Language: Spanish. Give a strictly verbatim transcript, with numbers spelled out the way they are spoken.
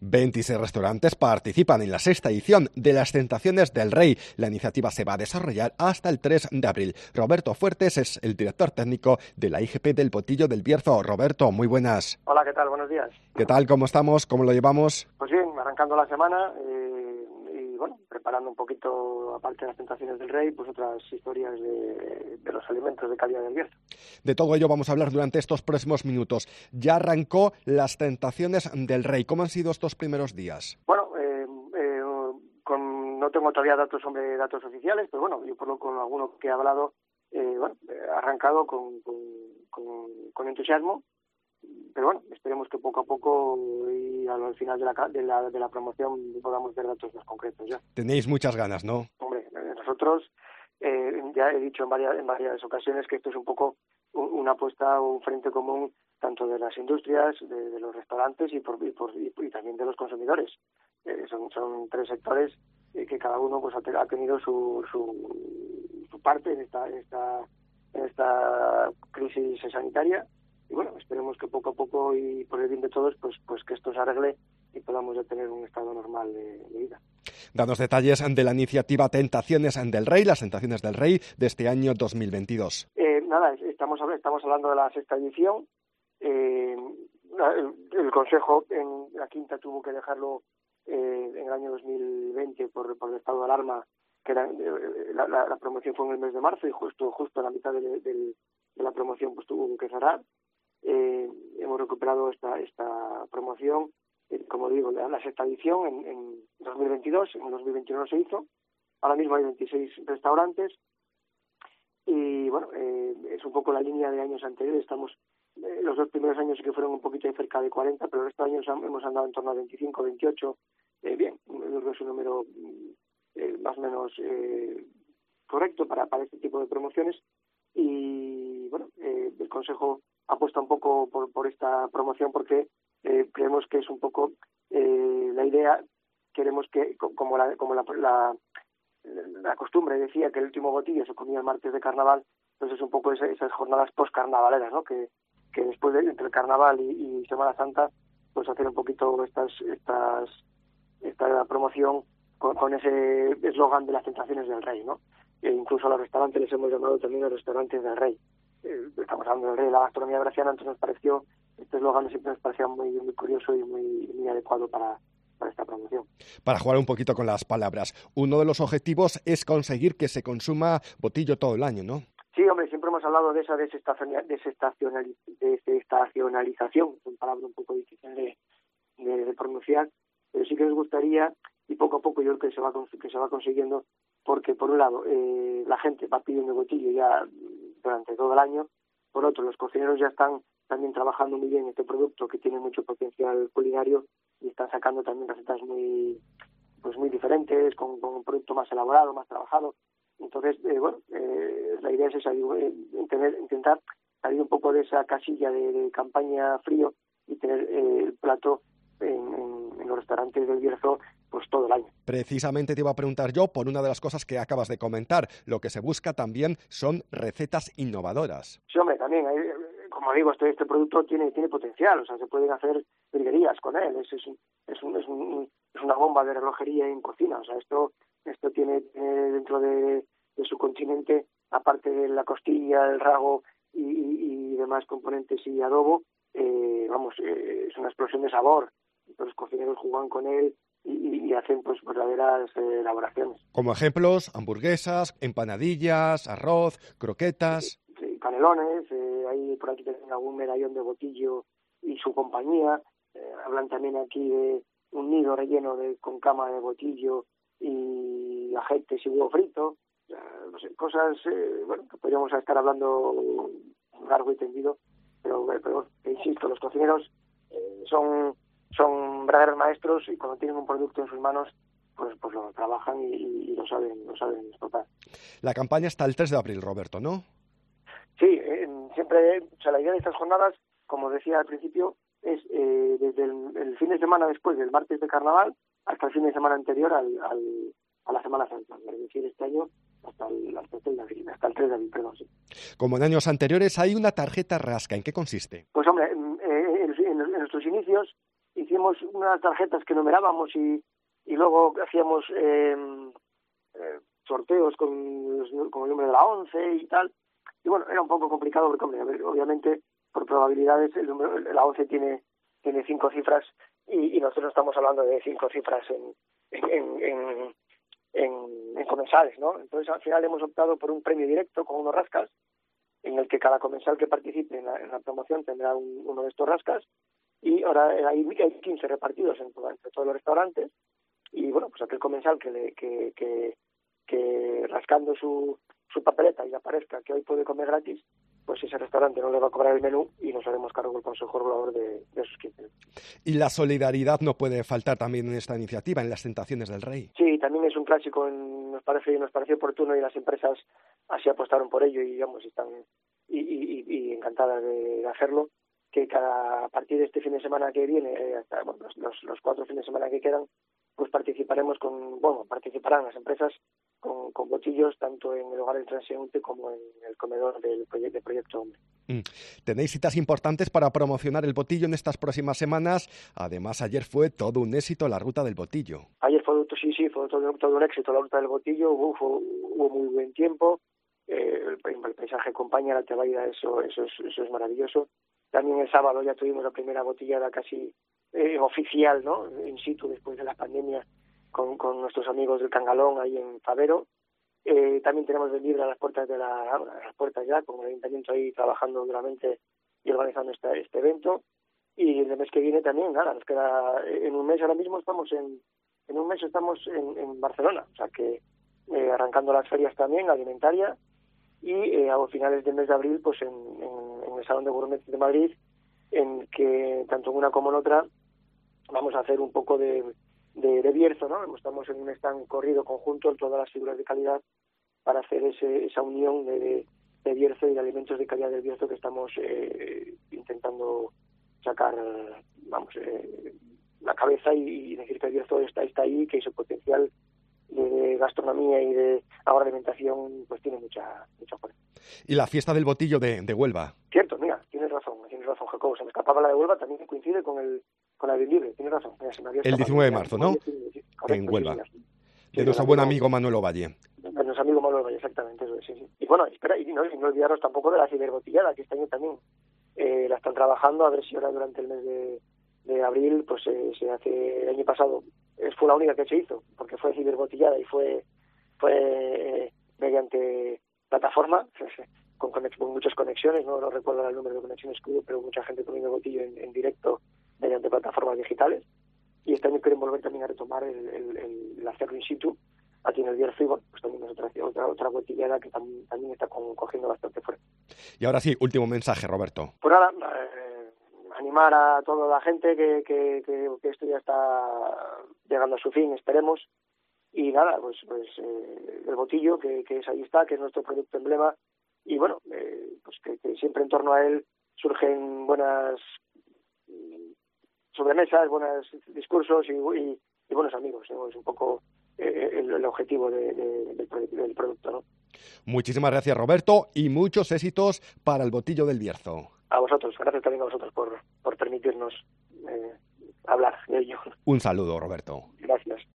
veintiséis restaurantes participan en la sexta edición de las Tentaciones del Rey. La iniciativa se va a desarrollar hasta el tres de abril. Roberto Fuertes es el director técnico de la I G P del Botillo del Bierzo. Roberto, muy buenas. Hola, ¿qué tal? Buenos días. ¿Qué tal? ¿Cómo estamos? ¿Cómo lo llevamos? Pues bien, arrancando la semana eh, y bueno, preparando un poquito, aparte de las Tentaciones del Rey, pues otras historias de, de los alimentos de calidad del Bierzo. De todo ello vamos a hablar durante estos próximos minutos. Ya arrancó las Tentaciones del Rey. ¿Cómo han sido estos primeros días? Bueno, eh, eh, con, no tengo todavía datos sobre datos oficiales, pero bueno, yo por lo con alguno que he hablado, eh, bueno, he arrancado con, con, con, con entusiasmo, pero bueno, esperemos que poco a poco y al final de la, de la, de la promoción podamos ver datos más concretos ya. Tenéis muchas ganas, ¿no? Hombre, nosotros eh, ya he dicho en varias, en varias ocasiones que esto es un poco una apuesta, un frente común tanto de las industrias, de, de los restaurantes y, por, y, por, y, y también de los consumidores. Eh, son, son tres sectores eh, que cada uno pues ha, ha tenido su, su, su parte en esta, en esta en esta crisis sanitaria y bueno, esperemos que poco a poco y por el bien de todos pues pues que esto se arregle y podamos ya tener un estado normal de, de vida. Danos detalles de la iniciativa Tentaciones del Rey, las Tentaciones del Rey de este año dos mil veintidós. Eh, nada, estamos estamos hablando de la sexta edición. Eh, el, el Consejo en la quinta tuvo que dejarlo eh, en el año dos mil veinte por, por el estado de alarma, que era, eh, la, la, la promoción fue en el mes de marzo y justo justo a la mitad de, de, de la promoción pues tuvo que cerrar. Eh, hemos recuperado esta esta promoción, eh, como digo, la, la sexta edición en, en dos mil veintidós, en dos mil veintiuno se hizo. Ahora mismo hay veintiséis restaurantes y bueno, eh, es un poco la línea de años anteriores. Estamos eh, los dos primeros años sí que fueron un poquito de cerca de cuarenta, pero estos años hemos andado en torno a veinticinco, veintiocho. Eh, bien, creo que es un número eh, más o menos eh, correcto para, para este tipo de promociones. Y bueno, eh, el Consejo apuesta un poco por, por esta promoción porque eh, creemos que es un poco eh, la idea. Queremos que, como la como la, la, la costumbre decía que el último botillo se comía el martes de carnaval, entonces es un poco esa, esas jornadas post-carnavaleras, ¿no? Que, que después de entre el carnaval y, y Semana Santa, pues hacer un poquito estas estas esta promoción con, con ese eslogan de las Tentaciones del Rey, ¿no? E incluso a los restaurantes les hemos llamado también los restaurantes del Rey. Eh, estamos hablando del Rey de la gastronomía berciana, entonces nos pareció, este eslogan siempre nos parecía muy, muy curioso y muy, muy adecuado para, para esta promoción. Para jugar un poquito con las palabras, uno de los objetivos es conseguir que se consuma botillo todo el año, ¿no? Sí, hombre, siempre hemos hablado de esa desestacionalización, es una palabra un poco difícil de, de, de pronunciar, pero sí que nos gustaría, y poco a poco yo creo que se va, que se va consiguiendo, porque por un lado eh, la gente va pidiendo botillo ya durante todo el año, por otro los cocineros ya están también trabajando muy bien este producto que tiene mucho potencial culinario y están sacando también recetas muy pues muy diferentes, con, con un producto más elaborado, más trabajado. Entonces, eh, bueno, eh, la idea es esa, eh, tener, intentar salir un poco de esa casilla de, de campaña frío y tener eh, el plato en, en, en los restaurantes del Bierzo pues todo el año. Precisamente te iba a preguntar yo por una de las cosas que acabas de comentar. Lo que se busca también son recetas innovadoras. Sí, hombre, también, hay, como digo, este, este producto tiene tiene potencial, o sea, se pueden hacer virguerías con él, es, es, es, un, es, un, es una bomba de relojería en cocina, o sea, esto esto tiene, tiene dentro de, de su continente, aparte de la costilla, el rago y, y, y demás componentes y adobo, eh, vamos, eh, es una explosión de sabor. Los cocineros juegan con él y, y hacen pues verdaderas eh, elaboraciones. Como ejemplos, hamburguesas, empanadillas, arroz, croquetas. Sí, sí, canelones, eh, hay por aquí también algún medallón de botillo y su compañía. Eh, hablan también aquí de un nido relleno de con cama de botillo y ajetes y huevo frito. Eh, no sé, cosas eh, bueno que podríamos estar hablando largo y tendido, pero, pero insisto, los cocineros eh, son son verdaderos maestros y cuando tienen un producto en sus manos pues pues lo trabajan y, y lo saben lo saben explotar. La campaña está el tres de abril, Roberto, ¿no? Sí, eh, siempre, o sea, la idea de estas jornadas, como decía al principio, es eh, desde el, el fin de semana después del martes de carnaval hasta el fin de semana anterior al, al a la Semana Santa, es decir, este año hasta el, hasta el tres de abril, hasta el tres de abril, perdón, sí. Como en años anteriores, hay una tarjeta rasca. ¿En qué consiste? Pues hombre, eh, en, en, en nuestros inicios hicimos teníamos unas tarjetas que numerábamos y, y luego hacíamos eh, eh, sorteos con, los, con el número de la once y tal. Y bueno, era un poco complicado porque, hombre, obviamente, por probabilidades, el número, la once tiene, tiene cinco cifras y, y nosotros estamos hablando de cinco cifras en, en, en, en, en, en comensales, ¿no? Entonces, al final hemos optado por un premio directo con unos rascas, en el que cada comensal que participe en la, en la promoción tendrá un, uno de estos rascas, y ahora hay, hay quince repartidos en todo, entre todos los restaurantes, y bueno, pues aquel comensal que, le, que, que, que rascando su, su papeleta y aparezca que hoy puede comer gratis, pues ese restaurante no le va a cobrar el menú y nos haremos cargo del consejo regulador de, de esos quince. Y la solidaridad no puede faltar también en esta iniciativa, en las tentaciones del rey. Sí, también es un clásico, en, nos parece nos parece oportuno y las empresas así apostaron por ello y digamos están y, y, y encantadas de, de hacerlo, que cada a partir de este fin de semana que viene, eh, hasta bueno, los, los, los cuatro fines de semana que quedan, pues participaremos con, bueno, participarán las empresas con, con botillos tanto en el hogar del transeúnte como en el comedor del proyecto, de Proyecto Hombre. Mm. Tenéis citas importantes para promocionar el botillo en estas próximas semanas. Además, ayer fue todo un éxito la ruta del botillo. Ayer fue, sí, sí, fue todo, todo un éxito la ruta del botillo, hubo, hubo muy buen tiempo, eh, el, el paisaje acompaña la Tebaida, eso, eso, es, eso es maravilloso. También el sábado ya tuvimos la primera botillada casi eh, oficial, ¿no? In situ después de la pandemia con, con nuestros amigos del Cangalón ahí en Favero. Eh, también tenemos el libre a las puertas de la, a las puertas ya, con el ayuntamiento ahí trabajando duramente y organizando este, este evento. Y el mes que viene también, nada, nos queda en un mes, ahora mismo estamos en, en un mes estamos en, en Barcelona, o sea que eh, arrancando las ferias también, alimentaria, y eh, a finales del mes de abril, pues en, en, en el Salón de Gourmet de Madrid, en que tanto en una como en otra vamos a hacer un poco de, de, de Bierzo, ¿no? Estamos en un stand corrido conjunto en todas las figuras de calidad para hacer ese, esa unión de, de, de Bierzo y de alimentos de calidad del Bierzo que estamos eh, intentando sacar, vamos, eh, la cabeza y, y decir que el Bierzo está, está ahí, que su potencial de gastronomía y de agroalimentación pues tiene mucha mucha fuerza. Y la fiesta del botillo de, de Huelva. Cierto, mira, tienes razón, tienes razón, Jacobo, se me escapaba la de Huelva, también coincide con el con la del libre, tienes razón. Mira, se me había el diecinueve de marzo, ¿no? Correcto, en Huelva. Sí, sí, de nuestro buen amigo Manuel Ovalle. De nuestro amigo Manuel Ovalle, exactamente, eso es, sí, sí. Y bueno, espera, y no, y no olvidaros tampoco de la ciberbotillada, que este año también eh, la están trabajando, a ver si ahora durante el mes de, de abril, pues eh, se hace, el año pasado eh, fue la única que se hizo, porque fue ciberbotillada y fue fue eh, mediante plataforma, con, conex, con muchas conexiones, no, no recuerdo el número de conexiones que hubo, pero mucha gente comiendo botillo en, en directo mediante plataformas digitales. Y este año quieren volver también a retomar el, el, el, el hacerlo in situ aquí en el Bierzo, y bueno, pues también es otra, otra, otra botillada que tam, también está con, cogiendo bastante fuerte. Y ahora sí, último mensaje, Roberto. Pues nada, eh, animar a toda la gente que, que, que, que esto ya está llegando a su fin, esperemos. Y nada, pues pues eh, el botillo, que, que es ahí está, que es nuestro producto emblema, y bueno, eh, pues que, que siempre en torno a él surgen buenas sobremesas, buenos discursos y, y, y buenos amigos, ¿no? Es un poco eh, el, el objetivo de, de, del, del producto, ¿no? Muchísimas gracias, Roberto, y muchos éxitos para el botillo del Bierzo. A vosotros, gracias también a vosotros por, por permitirnos eh, hablar de ello. Un saludo, Roberto. Gracias.